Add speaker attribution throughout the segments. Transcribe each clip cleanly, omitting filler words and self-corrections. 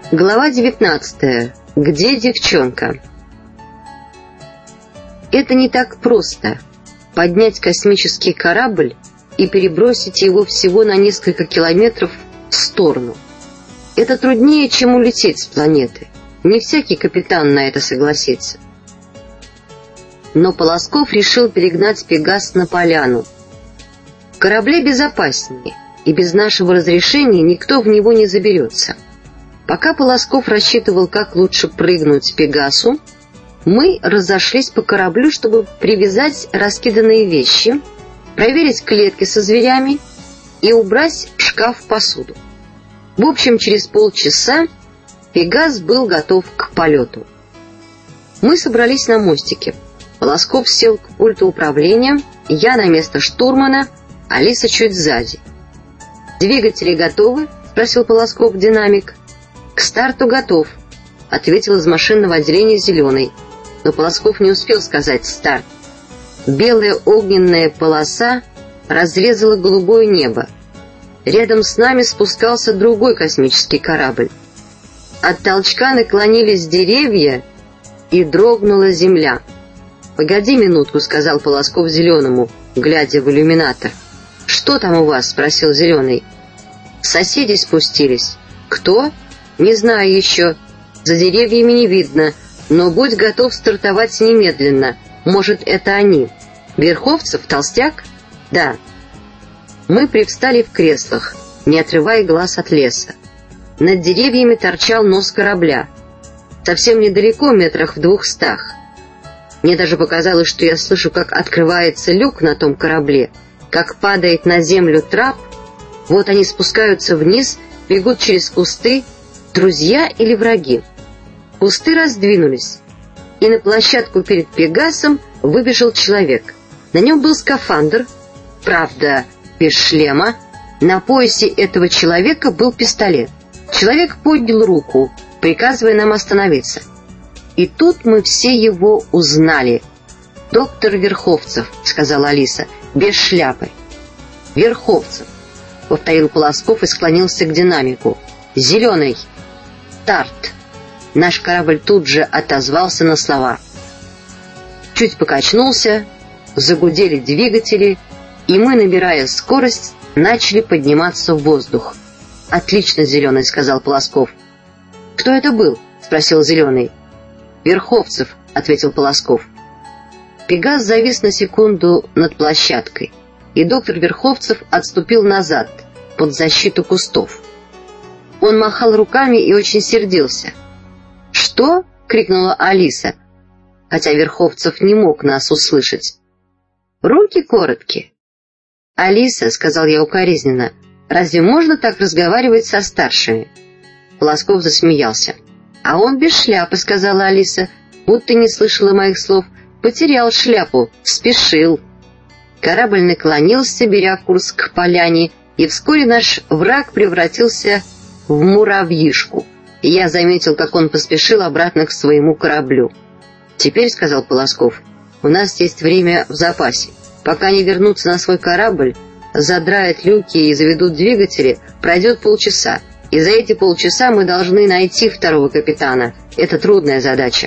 Speaker 1: Глава 19. Где девчонка? Это не так просто — поднять космический корабль и перебросить его всего на несколько километров в сторону. Это труднее, чем улететь с планеты. Не всякий капитан на это согласится. Но Полосков решил перегнать «Пегас» на поляну. В корабле безопаснее, и без нашего разрешения никто в него не заберется. Пока Полосков рассчитывал, как лучше прыгнуть «Пегасу», мы разошлись по кораблю, чтобы привязать раскиданные вещи, проверить клетки со зверями и убрать в шкаф посуду. В общем, через полчаса «Пегас» был готов к полету. Мы собрались на мостике. Полосков сел к пульту управления, я на место штурмана, Алиса чуть сзади. «Двигатели готовы?» — спросил Полосков в динамик. «К старту готов», — ответил из машинного отделения Зеленый. Но Полосков не успел сказать «старт». Белая огненная полоса разрезала голубое небо. Рядом с нами спускался другой космический корабль. От толчка наклонились деревья, и дрогнула земля. «Погоди минутку», — сказал Полосков Зеленому, глядя в иллюминатор. «Что там у вас?» — спросил Зеленый. «Соседи спустились». «Кто?» «Не знаю еще. За деревьями не видно, но будь готов стартовать немедленно. Может, это они?» «Верховцев? Толстяк?» «Да». Мы привстали в креслах, не отрывая глаз от леса. Над деревьями торчал нос корабля. Совсем недалеко, метрах в 200. Мне даже показалось, что я слышу, как открывается люк на том корабле, как падает на землю трап. Вот они спускаются вниз, бегут через кусты. Друзья или враги? Кусты раздвинулись, и на площадку перед «Пегасом» выбежал человек. На нем был скафандр, правда, без шлема. На поясе этого человека был пистолет. Человек поднял руку, приказывая нам остановиться. И тут мы все его узнали. «Доктор Верховцев», — сказала Алиса, — «без шляпы». «Верховцев», — повторил Полосков и склонился к динамику. «Зеленый! Старт!» Наш корабль тут же отозвался на слова. Чуть покачнулся, загудели двигатели, и мы, набирая скорость, начали подниматься в воздух. «Отлично, Зеленый», — сказал Полосков. «Кто это был?» — спросил Зеленый. «Верховцев», — ответил Полосков. «Пегас» завис на секунду над площадкой, и доктор Верховцев отступил назад, под защиту кустов. Он махал руками и очень сердился. «Что?» — крикнула Алиса, хотя Верховцев не мог нас услышать. «Руки короткие». «Алиса», — сказал я укоризненно, — «разве можно так разговаривать со старшими?» Полосков засмеялся. «А он без шляпы», — сказала Алиса, будто не слышала моих слов. «Потерял шляпу, спешил». Корабль наклонился, беря курс к поляне, и вскоре наш враг превратился в муравьишку. И я заметил, как он поспешил обратно к своему кораблю. «Теперь, — сказал Полосков, — у нас есть время в запасе. Пока не вернутся на свой корабль, задраят люки и заведут двигатели, пройдет полчаса, и за эти полчаса мы должны найти второго капитана. Это трудная задача».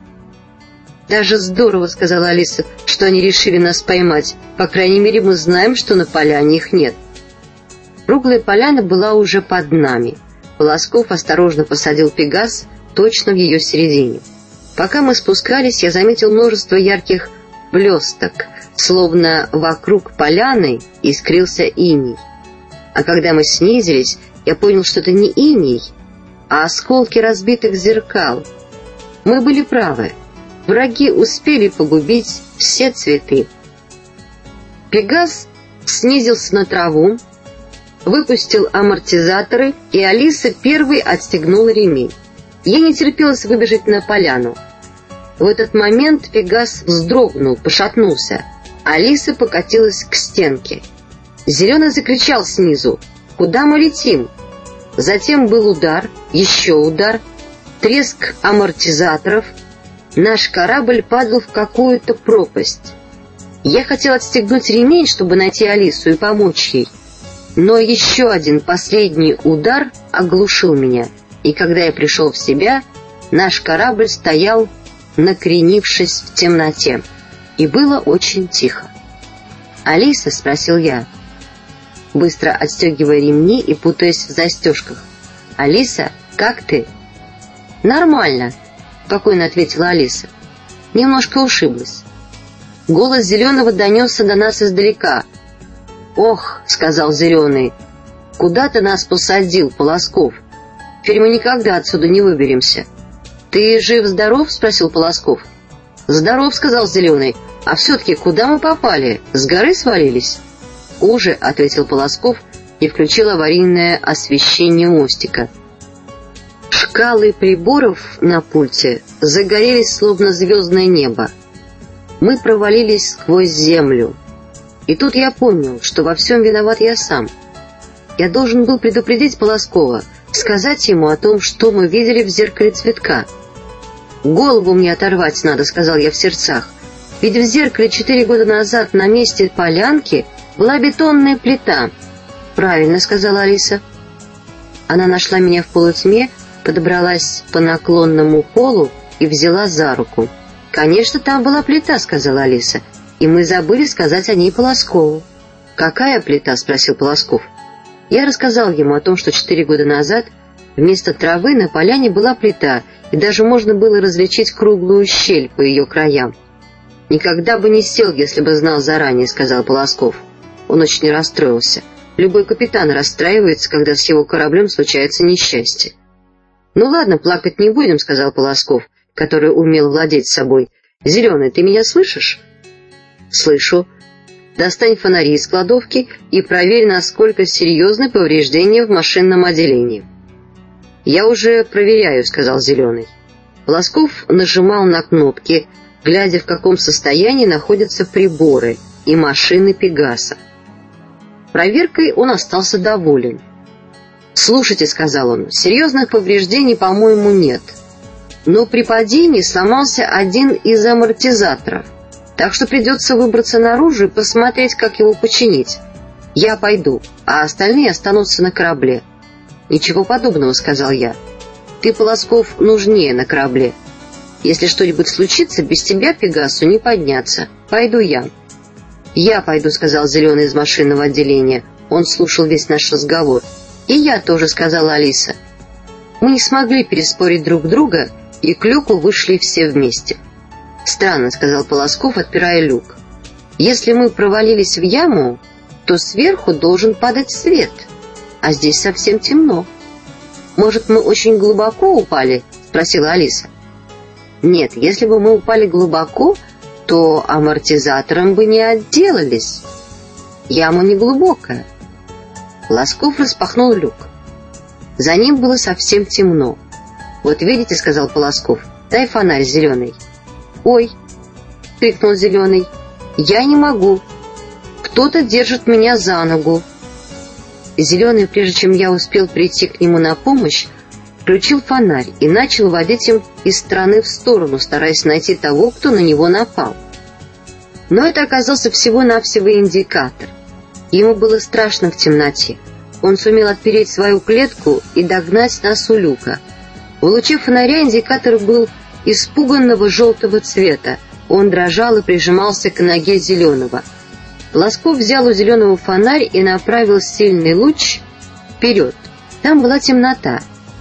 Speaker 1: «Даже здорово, — сказала Алиса, — что они решили нас поймать. По крайней мере, мы знаем, что на поляне их нет». Круглая поляна была уже под нами. Полосков осторожно посадил «Пегас» точно в ее середине. Пока мы спускались, я заметил множество ярких блесток, словно вокруг поляны искрился иней. А когда мы снизились, я понял, что это не иней, а осколки разбитых зеркал. Мы были правы. Враги успели погубить все цветы. «Пегас» снизился на траву, выпустил амортизаторы, и Алиса первой отстегнула ремень. Ей не терпелось выбежать на поляну. В этот момент «Пегас» вздрогнул, пошатнулся. Алиса покатилась к стенке. Зеленый закричал снизу: «Куда мы летим?» Затем был удар, еще удар, треск амортизаторов. Наш корабль падал в какую-то пропасть. Я хотел отстегнуть ремень, чтобы найти Алису и помочь ей. Но еще один последний удар оглушил меня. И когда я пришел в себя, наш корабль стоял, накренившись в темноте, и было очень тихо. «Алиса?» — спросил я, быстро отстегивая ремни и путаясь в застежках. «Алиса, как ты?» «Нормально», — спокойно ответила Алиса. «Немножко ушиблась». Голос Зеленого донесся до нас издалека. «Ох», — сказал Зеленый, — «куда ты нас посадил, Полосков? Теперь мы никогда отсюда не выберемся». «Ты жив-здоров?» — спросил Полосков. «Здоров», — сказал Зеленый. «А все-таки куда мы попали? С горы свалились?» «Уже», — ответил Полосков и включил аварийное освещение мостика. Шкалы приборов на пульте загорелись, словно звездное небо. Мы провалились сквозь землю. И тут я понял, что во всем виноват я сам. Я должен был предупредить Полоскова, сказать ему о том, что мы видели в зеркале цветка. «Голову мне оторвать надо», — сказал я в сердцах. «Ведь в зеркале 4 года назад на месте полянки была бетонная плита». «Правильно», — сказала Алиса. Она нашла меня в полутьме, подобралась по наклонному полу и взяла за руку. «Конечно, там была плита», — сказала Алиса, «и мы забыли сказать о ней Полоскову». «Какая плита?» — спросил Полосков. Я рассказал ему о том, что 4 года назад вместо травы на поляне была плита, и даже можно было различить круглую щель по ее краям. «Никогда бы не сел, если бы знал заранее», — сказал Полосков. Он очень расстроился. Любой капитан расстраивается, когда с его кораблем случается несчастье. «Ну ладно, плакать не будем», — сказал Полосков, который умел владеть собой. «Зеленый, ты меня слышишь?» «Слышу. Достань фонари из кладовки и проверь, насколько серьезны повреждения в машинном отделении». «Я уже проверяю», — сказал Зеленый. Полосков нажимал на кнопки, глядя, в каком состоянии находятся приборы и машины «Пегаса». Проверкой он остался доволен. «Слушайте», — сказал он, — «серьезных повреждений, по-моему, нет. Но при падении сломался один из амортизаторов, так что придется выбраться наружу и посмотреть, как его починить. Я пойду, а остальные останутся на корабле». «Ничего подобного», — сказал я. «Ты, Полосков, нужнее на корабле. Если что-нибудь случится, без тебя Пегасу не подняться. Пойду я». «Я пойду», — сказал Зеленый из машинного отделения. Он слушал весь наш разговор. «И я тоже», — сказала Алиса. Мы не смогли переспорить друг друга, и к люку вышли все вместе. «Странно», — сказал Полосков, отпирая люк. «Если мы провалились в яму, то сверху должен падать свет, а здесь совсем темно». «Может, мы очень глубоко упали?» — спросила Алиса. «Нет, если бы мы упали глубоко, то амортизатором бы не отделались. Яма не глубокая». Полосков распахнул люк. За ним было совсем темно. «Вот видите», — сказал Полосков, — «дай фонарь, Зеленый». «Ой!» — крикнул Зеленый. «Я не могу. Кто-то держит меня за ногу». Зеленый, прежде чем я успел прийти к нему на помощь, включил фонарь и начал водить им из стороны в сторону, стараясь найти того, кто на него напал. Но это оказался всего-навсего индикатор. Ему было страшно в темноте. Он сумел отпереть свою клетку и догнать нас у люка. В луче фонаря индикатор был испуганного желтого цвета. Он дрожал и прижимался к ноге Зеленого. Полосков взял у Зеленого фонарь и направил сильный луч вперед. Там была темнота.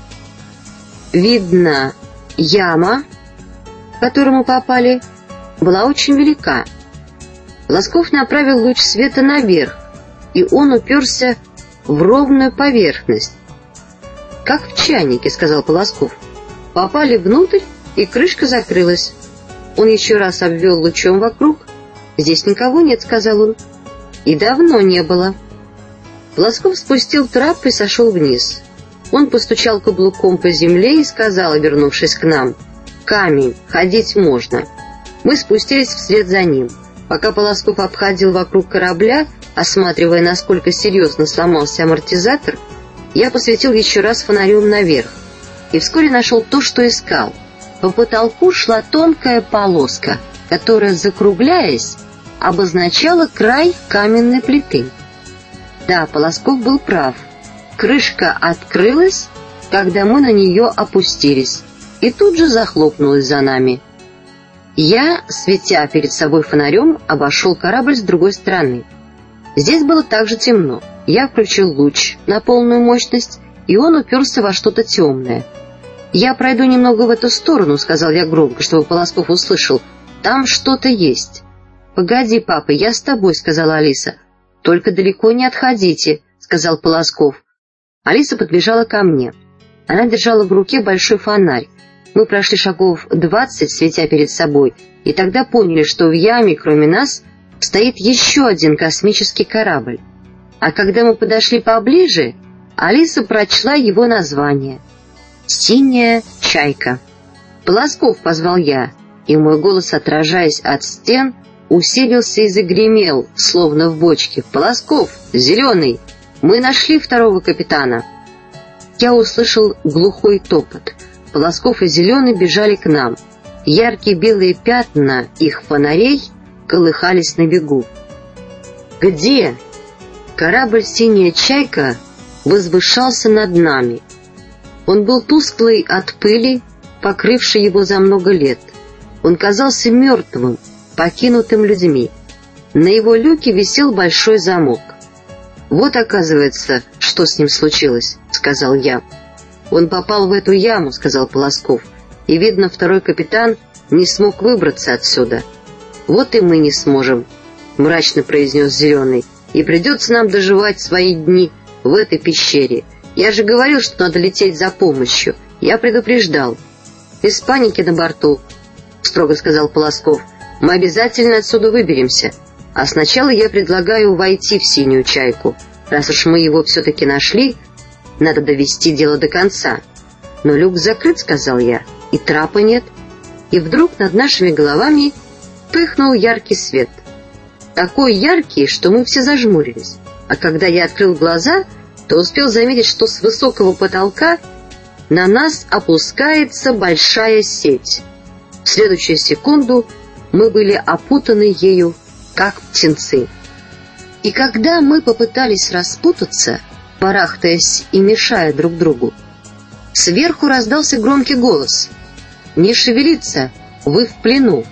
Speaker 1: Видно, яма, в которую мы попали, была очень велика. Полосков направил луч света наверх, и он уперся в ровную поверхность. «Как в чайнике», — сказал Полосков. «Попали внутрь, и крышка закрылась». Он еще раз обвел лучом вокруг. «Здесь никого нет», — сказал он. «И давно не было». Полосков спустил трап и сошел вниз. Он постучал каблуком по земле и сказал, обернувшись к нам: «Камень, ходить можно». Мы спустились вслед за ним. Пока Полосков обходил вокруг корабля, осматривая, насколько серьезно сломался амортизатор, я посветил еще раз фонарем наверх и вскоре нашел то, что искал. По потолку шла тонкая полоска, которая, закругляясь, обозначала край каменной плиты. Да, Полосков был прав. Крышка открылась, когда мы на нее опустились, и тут же захлопнулась за нами. Я, светя перед собой фонарем, обошел корабль с другой стороны. Здесь было также темно. Я включил луч на полную мощность, и он уперся во что-то темное. «Я пройду немного в эту сторону», — сказал я громко, чтобы Полосков услышал. «Там что-то есть». «Погоди, папа, я с тобой», — сказала Алиса. «Только далеко не отходите», — сказал Полосков. Алиса подбежала ко мне. Она держала в руке большой фонарь. Мы прошли шагов 20, светя перед собой, и тогда поняли, что в яме, кроме нас, стоит еще один космический корабль. А когда мы подошли поближе, Алиса прочла его название — «Синяя чайка». «Полосков», — позвал я, и мой голос, отражаясь от стен, усилился и загремел, словно в бочке. «Полосков, зеленый, мы нашли второго капитана». Я услышал глухой топот. Полосков и Зеленый бежали к нам. Яркие белые пятна их фонарей колыхались на бегу. «Где?» Корабль «Синяя чайка» возвышался над нами. Он был тусклый от пыли, покрывшей его за много лет. Он казался мертвым, покинутым людьми. На его люке висел большой замок. «Вот, оказывается, что с ним случилось», — сказал я. «Он попал в эту яму», — сказал Полосков, «и, видно, второй капитан не смог выбраться отсюда». «Вот и мы не сможем», — мрачно произнес Зеленый, «и придется нам доживать свои дни в этой пещере. Я же говорил, что надо лететь за помощью. Я предупреждал». «Без паники на борту», — строго сказал Полосков. «Мы обязательно отсюда выберемся. А сначала я предлагаю войти в «Синюю чайку». Раз уж мы его все-таки нашли, надо довести дело до конца». «Но люк закрыт», — сказал я, — «и трапа нет». И вдруг над нашими головами пыхнул яркий свет. Такой яркий, что мы все зажмурились. А когда я открыл глаза, то успел заметить, что с высокого потолка на нас опускается большая сеть. В следующую секунду мы были опутаны ею, как птенцы. И когда мы попытались распутаться, барахтаясь и мешая друг другу, сверху раздался громкий голос: «Не шевелиться, вы в плену».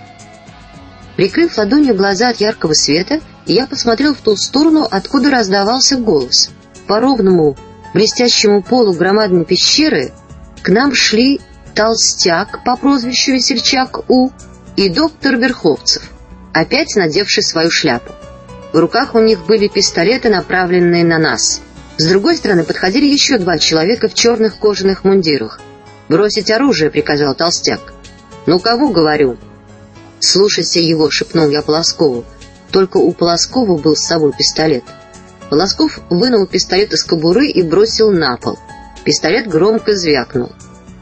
Speaker 1: Прикрыв ладонью глаза от яркого света, я посмотрел в ту сторону, откуда раздавался голос. По ровному, блестящему полу громадной пещеры к нам шли толстяк по прозвищу Весельчак У и доктор Верховцев, опять надевший свою шляпу. В руках у них были пистолеты, направленные на нас. С другой стороны подходили еще два человека в черных кожаных мундирах. «Бросить оружие», — приказал толстяк. «Ну, кого, говорю?» «Слушайся его», — шепнул я Полоскову. Только у Полоскова был с собой пистолет. Полосков вынул пистолет из кобуры и бросил на пол. Пистолет громко звякнул.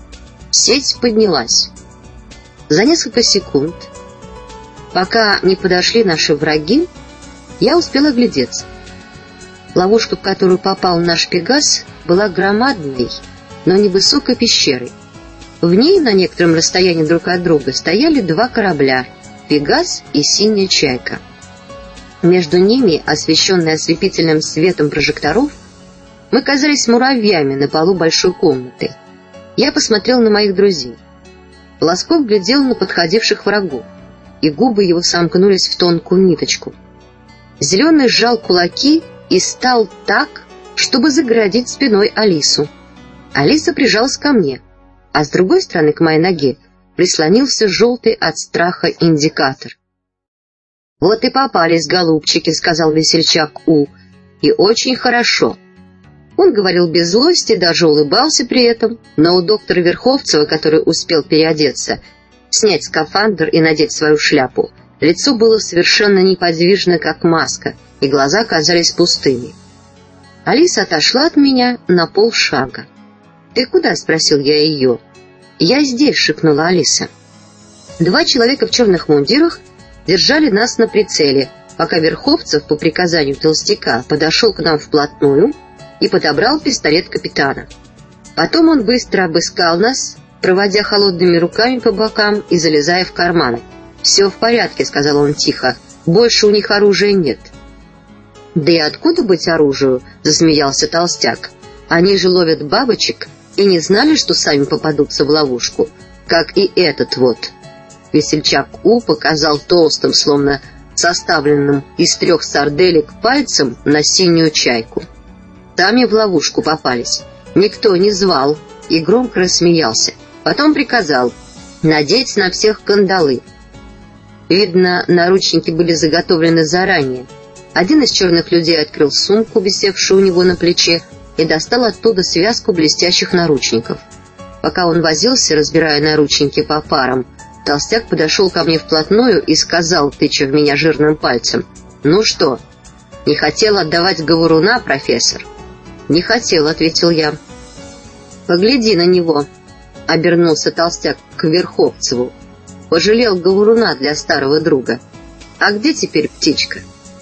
Speaker 1: Сеть поднялась. За несколько секунд, пока не подошли наши враги, я успел оглядеться. Ловушка, в которую попал наш Пегас, была громадной, но невысокой пещерой. В ней на некотором расстоянии друг от друга стояли два корабля — «Пегас» и «Синяя чайка». Между ними, освещенные ослепительным светом прожекторов, мы казались муравьями на полу большой комнаты. Я посмотрел на моих друзей. Полосков глядел на подходивших врагов, и губы его сомкнулись в тонкую ниточку. Зеленый сжал кулаки и стал так, чтобы загородить спиной Алису. Алиса прижалась ко мне, а с другой стороны к моей ноге прислонился желтый от страха индикатор. «Вот и попались, голубчики», — сказал Весельчак У, — «и очень хорошо». Он говорил без злости, даже улыбался при этом, но у доктора Верховцева, который успел переодеться, снять скафандр и надеть свою шляпу, лицо было совершенно неподвижно, как маска, и глаза казались пустыми. Алиса отошла от меня на полшага. «Ты куда?» — спросил я ее. «Я здесь», — шепнула Алиса. Два человека в черных мундирах держали нас на прицеле, пока Верховцев по приказанию толстяка подошел к нам вплотную и подобрал пистолет капитана. Потом он быстро обыскал нас, проводя холодными руками по бокам и залезая в карманы. «Все в порядке», — сказал он тихо, — «больше у них оружия нет». «Да и откуда быть оружию?» — засмеялся толстяк. «Они же ловят бабочек, И не знали, что сами попадутся в ловушку, как и этот вот. Весельчак У показал толстым, словно составленным из 3 сарделек, пальцем на синюю чайку. Сами в ловушку попались. Никто не звал, и громко рассмеялся. Потом приказал надеть на всех кандалы. Видно, наручники были заготовлены заранее. Один из черных людей открыл сумку, висевшую у него на плече, и достал оттуда связку блестящих наручников. Пока он возился, разбирая наручники по парам, толстяк подошел ко мне вплотную и сказал, тыча в меня жирным пальцем: «Ну что, не хотел отдавать говоруна, профессор?» «Не хотел», — ответил я. «Погляди на него», — обернулся толстяк к Верховцеву. «Пожалел говоруна для старого друга. А где теперь птичка?»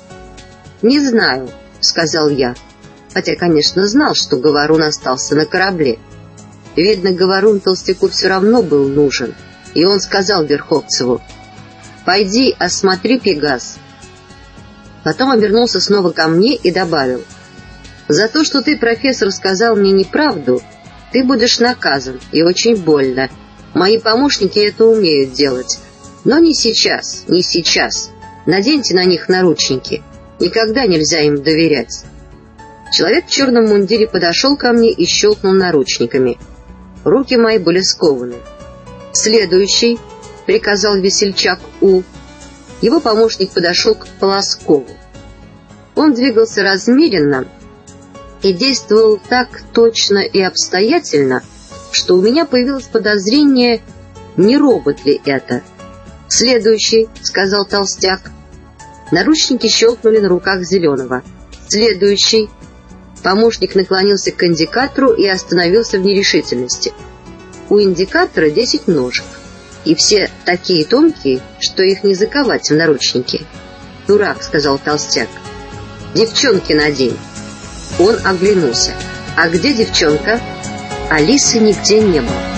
Speaker 1: «Не знаю», — сказал я, хотя, конечно, знал, что говорун остался на корабле. Видно, говорун толстяку все равно был нужен, и он сказал Верховцеву: «Пойди, осмотри Пегас». Потом обернулся снова ко мне и добавил: «За то, что ты, профессор, сказал мне неправду, ты будешь наказан, и очень больно. Мои помощники это умеют делать. Но не сейчас, не сейчас. Наденьте на них наручники. Никогда нельзя им доверять». Человек в черном мундире подошел ко мне и щелкнул наручниками. Руки мои были скованы. «Следующий», — приказал Весельчак У. Его помощник подошел к Полоскову. Он двигался размеренно и действовал так точно и обстоятельно, что у меня появилось подозрение, не робот ли это. «Следующий», — сказал толстяк. Наручники щелкнули на руках Зеленого. «Следующий». Помощник наклонился к индикатору и остановился в нерешительности. У индикатора 10 ножек, и все такие тонкие, что их не заковать в наручники. «Дурак», — сказал толстяк. «Девчонки надень». Он оглянулся. «А где девчонка?» Алисы нигде не было.